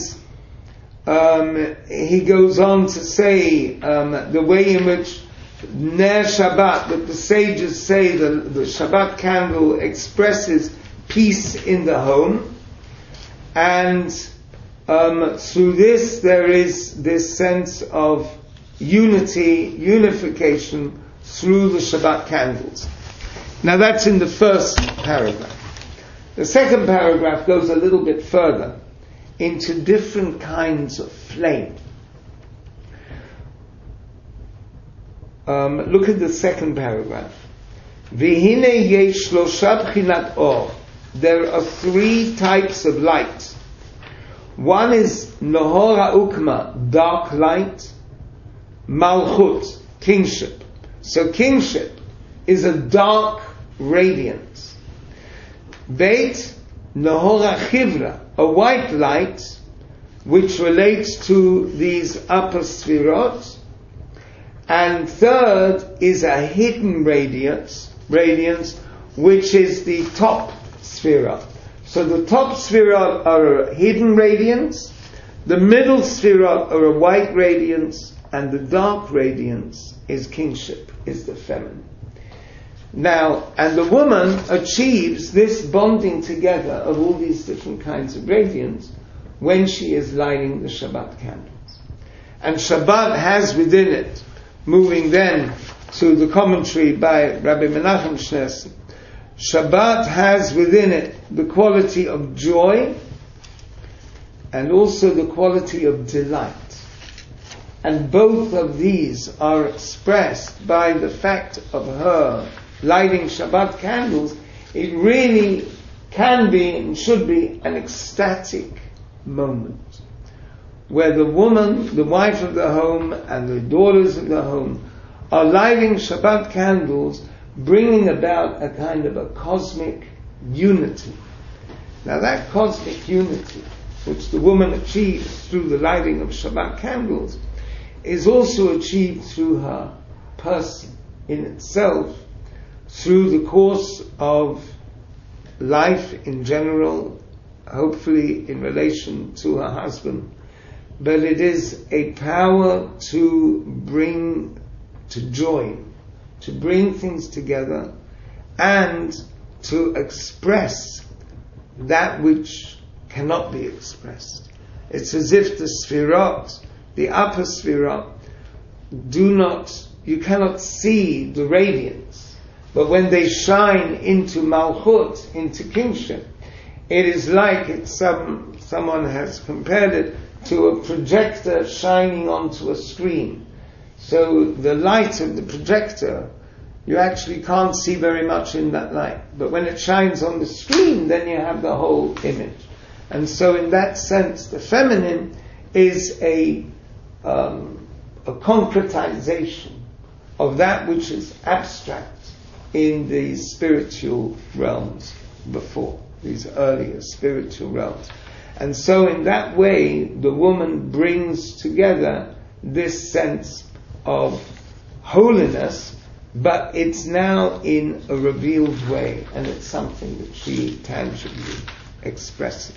he goes on to say the way in which Ner Shabbat, that the sages say the Shabbat candle expresses peace in the home. And through this there is this sense of unification through the Shabbat candles. Now that's in the first paragraph. The second paragraph goes a little bit further into different kinds of flame. Look at the second paragraph. V'hine yesh shlosha b'chinat or. There are three types of light. One is Nehora Ukma, dark light, Malchut, kingship. So kingship is a dark radiance. Beit Nehora Chivra, a white light, which relates to these upper sfirot. And third is a hidden radiance, which is the top sfirot. So the top sfirot are a hidden radiance, the middle sfirot are a white radiance, and the dark radiance is kingship, is the feminine. Now, and the woman achieves this bonding together of all these different kinds of radiance when she is lighting the Shabbat candles. And Shabbat has within it, moving then to the commentary by Rabbi Menachem Schneerson, Shabbat has within it the quality of joy and also the quality of delight. And both of these are expressed by the fact of her lighting Shabbat candles. It really can be and should be an ecstatic moment where the woman, the wife of the home, and the daughters of the home are lighting Shabbat candles, bringing about a kind of a cosmic unity. Now that cosmic unity, which the woman achieves through the lighting of Shabbat candles, is also achieved through her person in itself, through the course of life in general, hopefully in relation to her husband. But it is a power to bring, to join, to bring things together and to express that which cannot be expressed. It's as if the sfirot, the upper sfirot, you cannot see the radiance, but when they shine into Malchut, into kingship, it is like someone has compared it to a projector shining onto a screen. So the light of the projector, you actually can't see very much in that light. But when it shines on the screen, then you have the whole image. And so in that sense, the feminine is a concretization of that which is abstract in the spiritual realms before, these earlier spiritual realms. And so in that way, the woman brings together this sense of holiness, but it's now in a revealed way, and it's something that she tangibly expresses.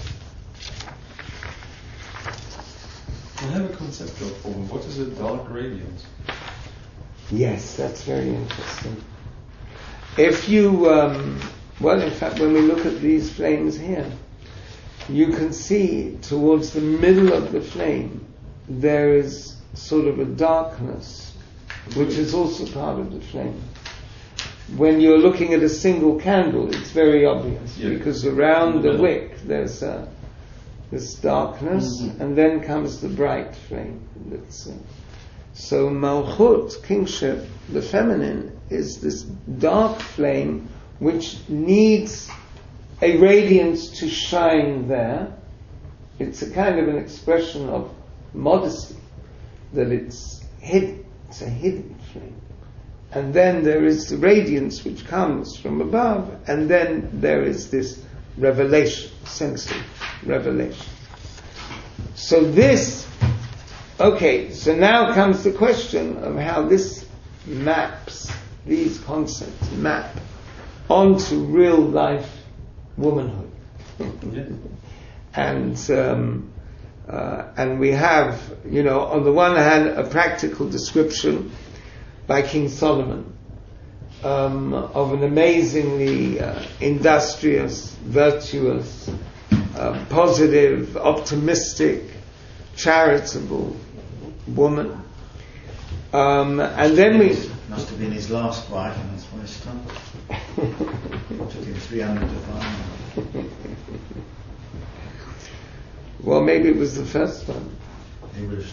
I have a conceptual problem. What is a dark radiance? Yes, that's very interesting. If you, in fact, when we look at these flames here, you can see towards the middle of the flame there is sort of a darkness, which is also part of the flame. When you're looking at a single candle, it's very obvious, because around the wick there's this darkness, and then comes the bright flame. So Malchut, kingship, the feminine, is this dark flame which needs a radiance to shine there. It's a kind of an expression of modesty, that it's hidden. It's a hidden flame. And then there is the radiance which comes from above, and then there is this revelation, sense of revelation. So so now comes the question of how this maps, these concepts map onto real life womanhood. And we have, on the one hand, a practical description by King Solomon of an amazingly industrious, virtuous, positive, optimistic, charitable woman. And then must have been his last wife, and that's why he stopped. Took him 300 to find. Well, maybe it was the first one. He would have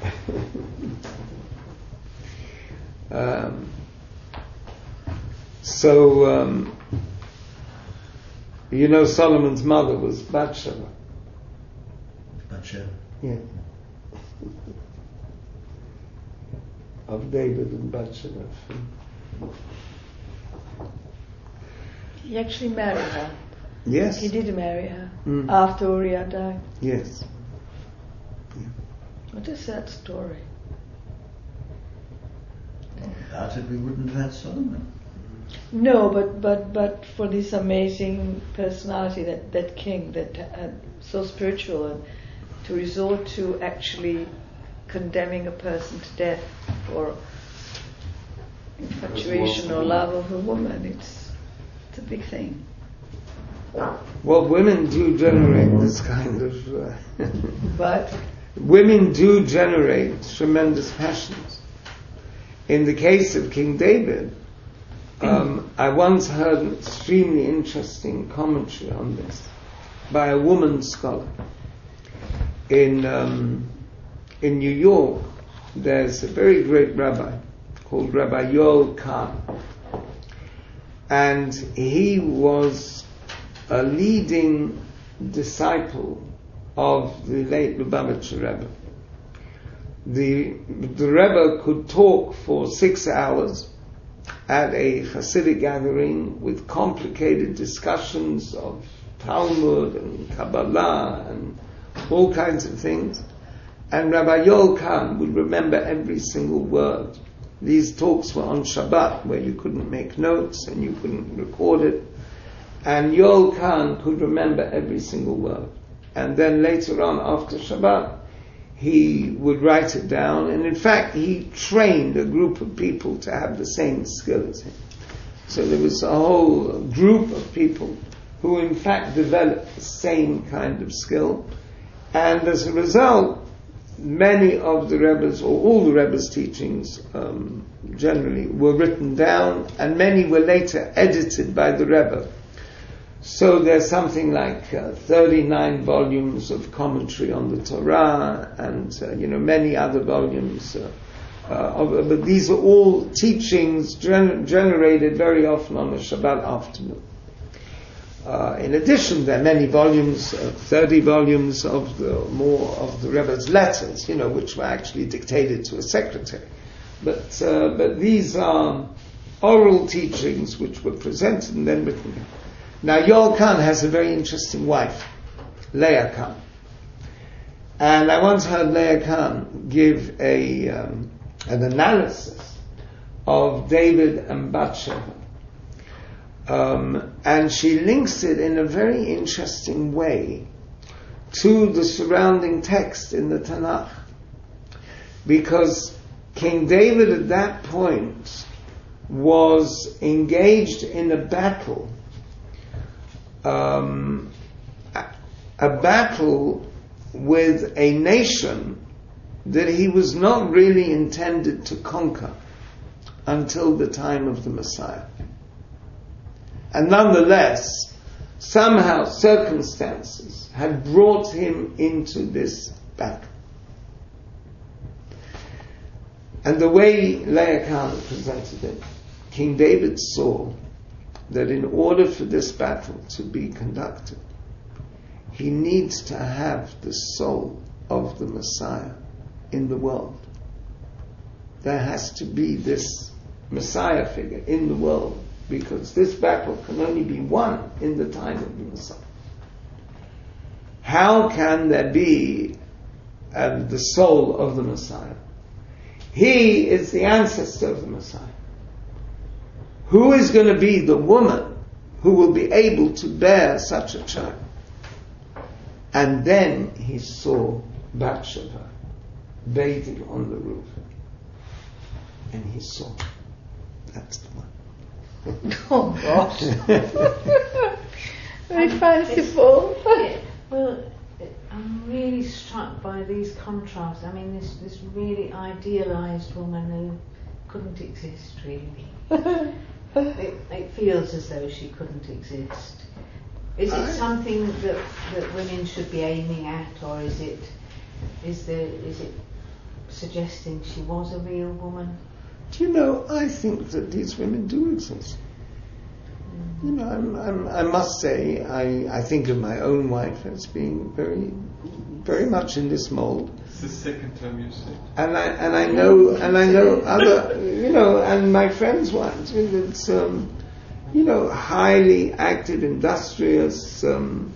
stopped. Solomon's mother was Bathsheba. Bathsheba. Yeah. Of David and Bathsheba. He actually married her. Yes. He did marry her after Uriah died. Yes. Yeah. What a sad story. Without it, we wouldn't have had Solomon. No, but for this amazing personality, that king, that so spiritual, and to resort to actually condemning a person to death for infatuation or love of a woman, it's a big thing. Well, women do generate this kind of... But women do generate tremendous passions. In the case of King David, I once heard an extremely interesting commentary on this by a woman scholar. In New York, there's a very great rabbi called Rabbi Yoel Kahn, and he was a leading disciple of the late Lubavitcher Rebbe. The Rebbe could talk for 6 hours at a Hasidic gathering with complicated discussions of Talmud and Kabbalah and all kinds of things. And Rabbi Yoel Kahn would remember every single word. These talks were on Shabbat, where you couldn't make notes and you couldn't record it. And Yoel Kahn could remember every single word. And then later on, after Shabbat, he would write it down. And in fact, he trained a group of people to have the same skill as him. So there was a whole group of people who in fact developed the same kind of skill. And as a result, many of the Rebbe's, or all the Rebbe's teachings generally, were written down, and many were later edited by the Rebbe. So there's something like 39 volumes of commentary on the Torah, and many other volumes. But these are all teachings generated very often on a Shabbat afternoon. In addition, there are many volumes, 30 volumes of the Rebbe's letters, which were actually dictated to a secretary. But these are oral teachings which were presented and then written down. Now, Yoel Kahn has a very interesting wife, Leah Kahn. And I once heard Leah Kahn give an analysis of David and Bathsheba. And she links it in a very interesting way to the surrounding text in the Tanakh. Because King David at that point was engaged in a battle, with a nation that he was not really intended to conquer until the time of the Messiah. And nonetheless, somehow circumstances had brought him into this battle. And the way Leah Kahn presented it, King David saw that in order for this battle to be conducted, he needs to have the soul of the Messiah in the world. There has to be this Messiah figure in the world, because this battle can only be won in the time of the Messiah. How can there be the soul of the Messiah? He is the ancestor of the Messiah. Who is going to be the woman who will be able to bear such a child? And then he saw Bathsheba bathing on the roof. And he saw, that's the one. Oh gosh. Very fanciful. Well, I'm really struck by these contrasts. I mean, this really idealised woman who couldn't exist, really. It feels as though she couldn't exist. Is it something that women should be aiming at, or is it suggesting she was a real woman? Do you know, I think that these women do exist. You know, I must say, I think of my own wife as being very, very much in this mold. It's the second time you said. And I know other, you know, and my friends' wives. It's you know, highly active, industrious,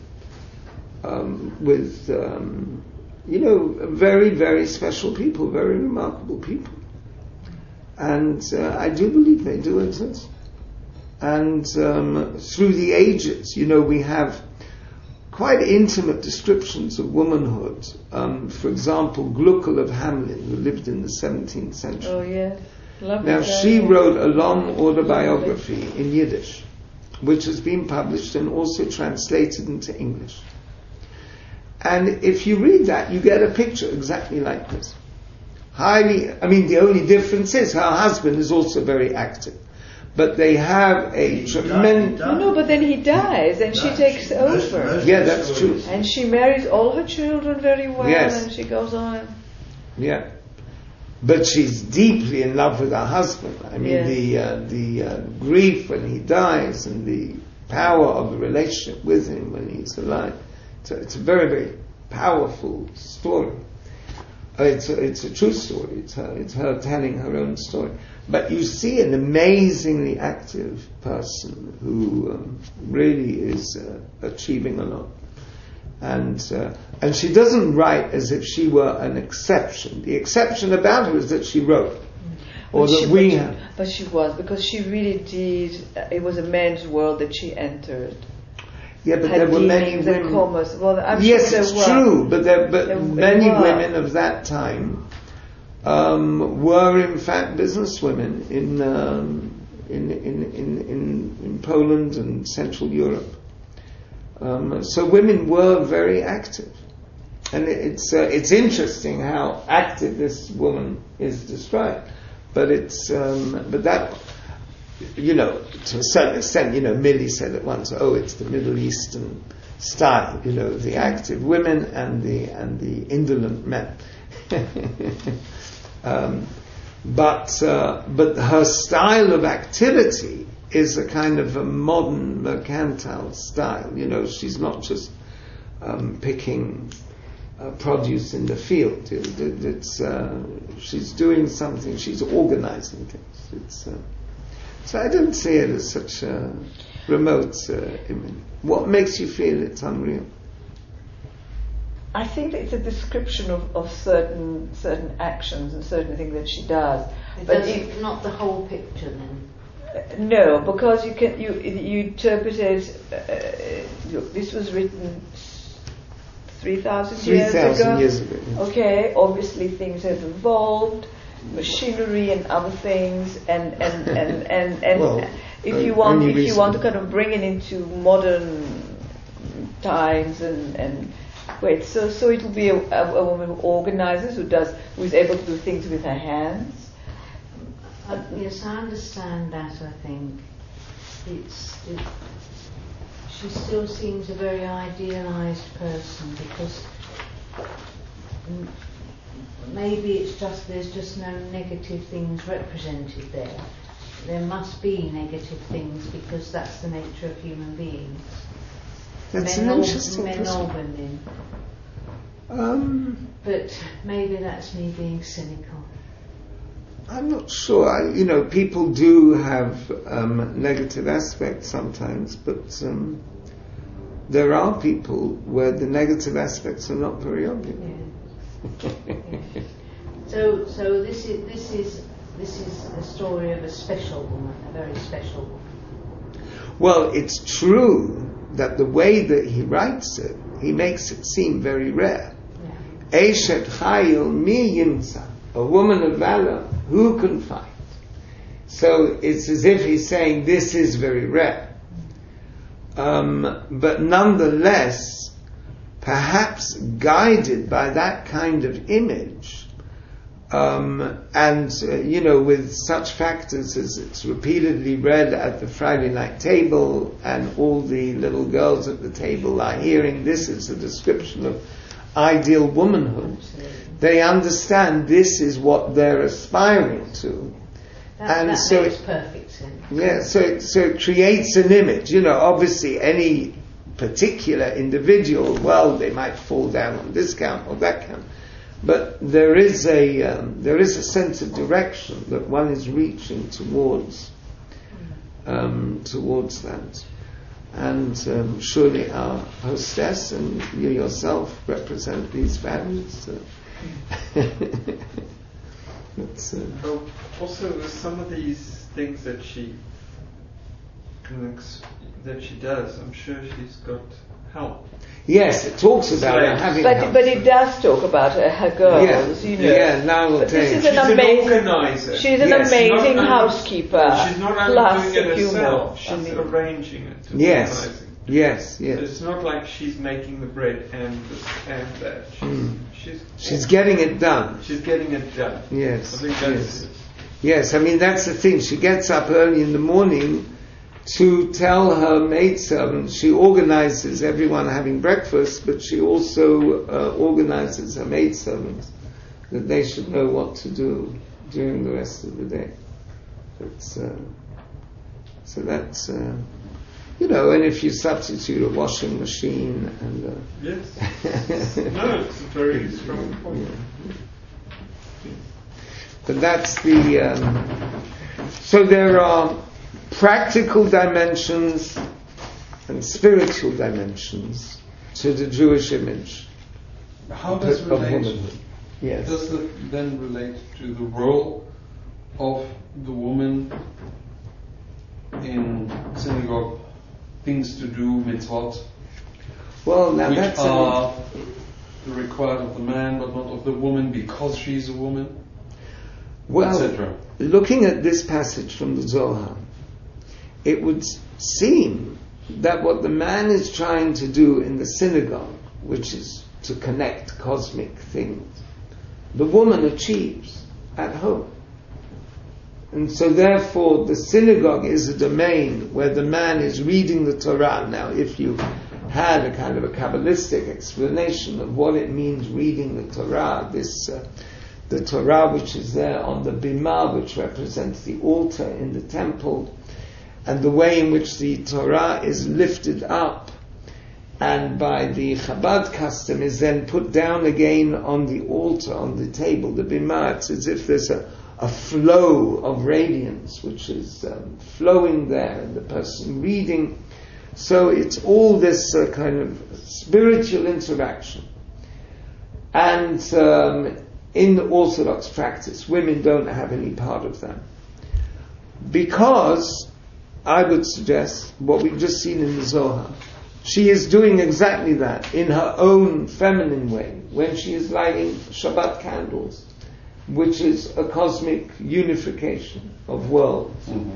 with you know, very, very special people, very remarkable people. And I do believe they do exist. And through the ages, you know, we have quite intimate descriptions of womanhood. For example, Gluckel of Hamelin, who lived in the 17th century. Oh, yeah. Lovely Now, guy. she wrote a long autobiography in Yiddish, which has been published and also translated into English. And if you read that, you get a picture exactly like this. Highly, I mean, the only difference is her husband is also very active. But they have a tremendous... No, but then he dies and she takes over. Yeah, that's true. And she marries all her children very well, Yes. and she goes on. Yeah. But she's deeply in love with her husband. I mean, Yes. the grief when he dies and the power of the relationship with him when he's alive. It's a very, very powerful story. It's a true story. It's her telling her own story. But you see an amazingly active person who really is achieving a lot. And she doesn't write as if she were an exception. The exception about her is that she wrote. Or that we have. But she was, because she really did, it was a man's world that she entered. Yeah, but Had there were many dealings and women. commerce. Well, I'm Yes, sure it's there were. true, but many were. women of that time were in fact businesswomen in Poland and Central Europe. So women were very active, and it's interesting how active this woman is described. But but that, you know, to a certain extent, you know, Millie said at once, "Oh, it's the Middle Eastern style, you know, the active women and the indolent men." But her style of activity is a kind of a modern mercantile style. You know, she's not just picking produce in the field. She's doing something. She's organizing things. So I don't see it as such a remote image. What makes you feel it's unreal? I think it's a description of certain actions and certain things that she does. Not the whole picture then. No, because you interpret it. This was written 3,000 years ago. 3,000 years ago. Yes. Okay, obviously things have evolved, machinery and other things, and Well, if you want to kind of bring it into modern times and wait, so it will be a woman who organizes, who is able to do things with her hands. Yes, I understand that. I think she still seems a very idealized person, because maybe there's just no negative things represented there. There must be negative things, because that's the nature of human beings. That's men an interesting men or women. But maybe that's me being cynical. I'm not sure. People do have negative aspects sometimes, but there are people where the negative aspects are not very obvious. Yeah. So this is a story of a special woman, a very special woman. Well, it's true that the way that he writes it, he makes it seem very rare. Eshet Chayil mi yimtza, a woman of valor, who can find? So it's as if he's saying this is very rare. But nonetheless, perhaps guided by that kind of image, with such factors as it's repeatedly read at the Friday night table, and all the little girls at the table are hearing this is a description of ideal womanhood. They understand this is what they're aspiring to. That and so makes perfect sense. Yeah, so it creates an image. Obviously any particular individual, well, they might fall down on this camp or that camp, but there is a sense of direction that one is reaching towards that. And surely our hostess and you yourself represent these values. Also, with some of these things that she does, I'm sure she's got help. Yes, it talks about her having help. But it does talk about her girls, Yeah, now we'll tell you. This is an amazing organizer. She's an amazing housekeeper. She's not only plus doing it the humor. herself, she's arranging it. Yes. Yes. It's not like she's making the bread and that. She's getting it done. She's getting it done. Yes. I think that's it. Yes, I mean that's the thing. She gets up early in the morning to tell her maidservants. She organizes everyone having breakfast, but she also organizes her maidservants that they should know what to do during the rest of the day. So that's and if you substitute a washing machine and yes, no, it's a very strong point. But that's so there are practical dimensions and spiritual dimensions to the Jewish image. How does of relate? womanhood. Yes. Does it then relate to the role of the woman in synagogue? Things to do, mitzvot, well, now which that's are the required of the man, but not of the woman because she's a woman, etc. Looking at this passage from the Zohar, it would seem that what the man is trying to do in the synagogue, which is to connect cosmic things, the woman achieves at home. And so therefore the synagogue is a domain where the man is reading the Torah. Now if you had a kind of a Kabbalistic explanation of what it means reading the Torah, the Torah which is there on the bimah, which represents the altar in the temple, and the way in which the Torah is lifted up and by the Chabad custom is then put down again on the altar, on the table, the bimah. It's as if there's a flow of radiance which is flowing there, and the person reading. So it's all this kind of spiritual interaction. And in the Orthodox practice, women don't have any part of that. Because, I would suggest, what we've just seen in the Zohar, she is doing exactly that in her own feminine way, when she is lighting Shabbat candles, which is a cosmic unification of worlds. Mm-hmm.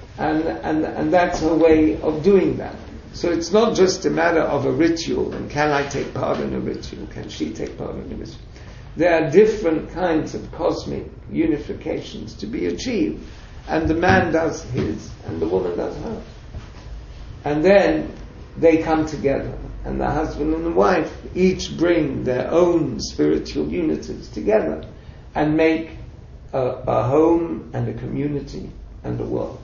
And that's her way of doing that. So it's not just a matter of a ritual, and can I take part in a ritual? Can she take part in a ritual? There are different kinds of cosmic unifications to be achieved, and the man does his, and the woman does hers. And then they come together, and the husband and the wife each bring their own spiritual unities together, and make a home and a community and a world.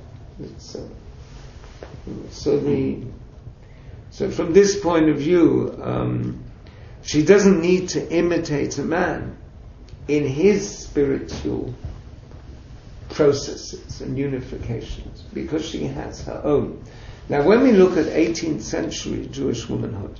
So from this point of view, she doesn't need to imitate a man in his spiritual processes and unifications, because she has her own. Now when we look at 18th century Jewish womanhood,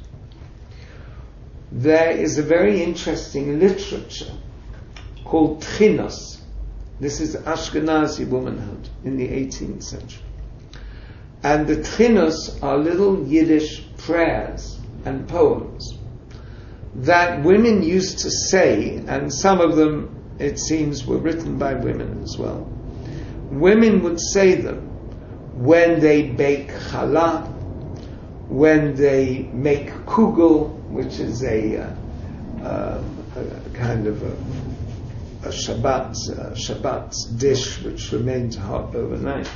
there is a very interesting literature called Tchinos. This is Ashkenazi womanhood in the 18th century. And the Tchinos are little Yiddish prayers and poems that women used to say, and some of them, it seems, were written by women as well. Women would say them when they bake challah, when they make kugel, which is a kind of a Shabbat dish which remains hot overnight.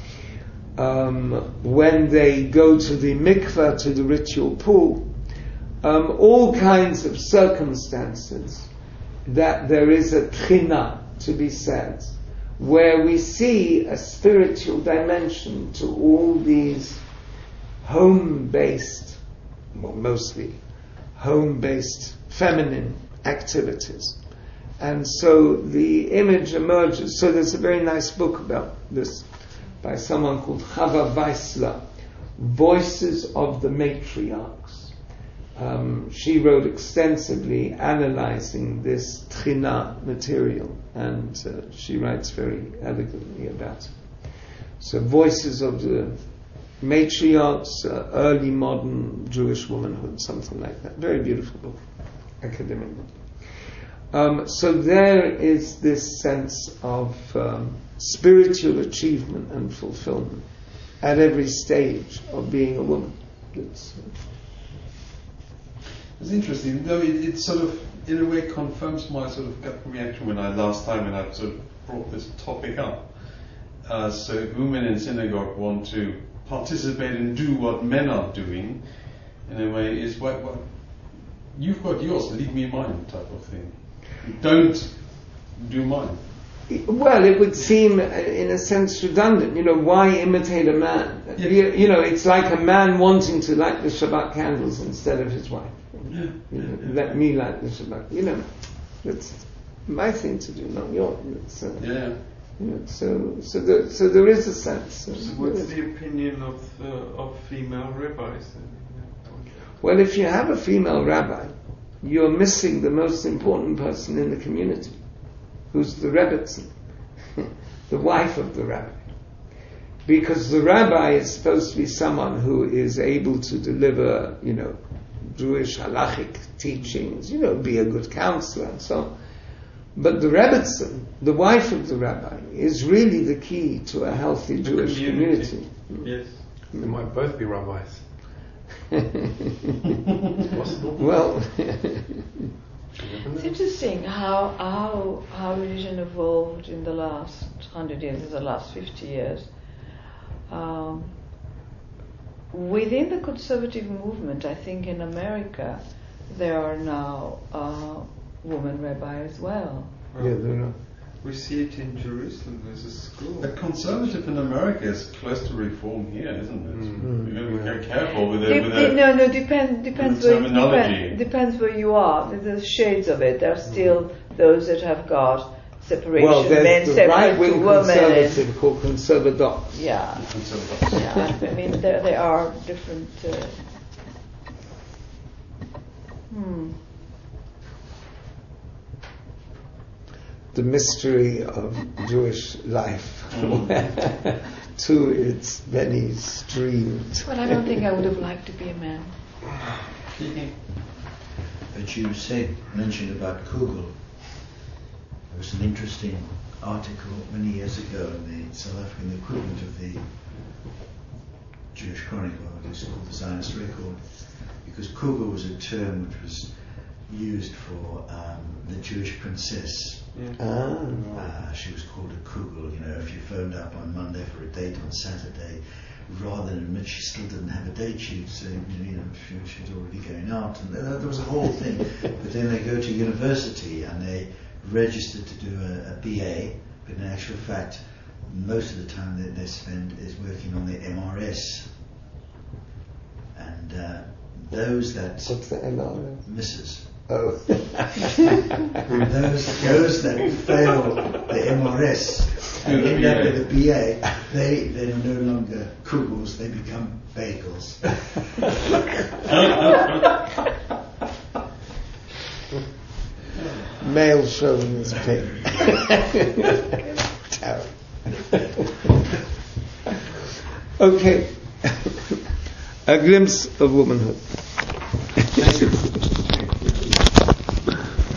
When they go to the mikveh, to the ritual pool, all kinds of circumstances that there is a tchina to be said, where we see a spiritual dimension to all these home-based, well, mostly home-based feminine activities. And so the image emerges. So there's a very nice book about this by someone called Chava Weissler, Voices of the Matriarchs. She wrote extensively analyzing this Tchina material, and she writes very elegantly about it. So Voices of the Matriarchs, early modern Jewish womanhood, something like that. Very beautiful book, academic book. So there is this sense of spiritual achievement and fulfillment at every stage of being a woman. It's interesting, though it sort of, in a way, confirms my sort of gut reaction when I sort of brought this topic up. So women in synagogue want to participate and do what men are doing, in a way, is what you've got yours, leave me mine type of thing. Don't do mine. Well, it would seem, in a sense, redundant. Why imitate a man? Yeah. It's like a man wanting to light the Shabbat candles instead of his wife. Yeah. Let me light the Shabbat. That's my thing to do, not yours. So there is a sense. So what's the opinion of female rabbis? Well, if you have a female rabbi, you're missing the most important person in the community, who's the Rebbetzin, the wife of the rabbi. Because the rabbi is supposed to be someone who is able to deliver, Jewish halachic teachings, be a good counselor and so on. But the Rebbetzin, the wife of the rabbi, is really the key to a healthy Jewish community. Yes. They might both be rabbis. It's possible. Well, it's interesting how religion evolved in the last 100 years, in the last 50 years. Within the conservative movement, I think in America, there are now women rabbis as well. Yeah, there are. We see it in Jerusalem. There's a school. The conservative in America is close to reform here, isn't it? You've got to be very careful with it. Depends where you are. There's shades of it. There are still those that have got separation. Well, there's men the separate right-wing to women. conservative called conservadox. Yeah. Yeah. I mean, there are different. The mystery of Jewish life to its many streams. Well, I don't think I would have liked to be a man. But you mentioned about Kugel. There was an interesting article many years ago in the South African equivalent of the Jewish Chronicle, it was called the Zionist Record, because Kugel was a term which was used for the Jewish princess. She was called a Kugel. If you phoned up on Monday for a date on Saturday, rather than admit she still didn't have a date, she'd say, she was already going out. And there was a whole thing. But then they go to university and they register to do a BA, but in actual fact, most of the time that they spend is working on the MRS. And those that... What's the MRS? Mrs. Oh. those that fail the MRS and end up with a BA, they're no longer Kugels, they become bagels. Male chauvinist pig. Terrible. Okay. A glimpse of womanhood.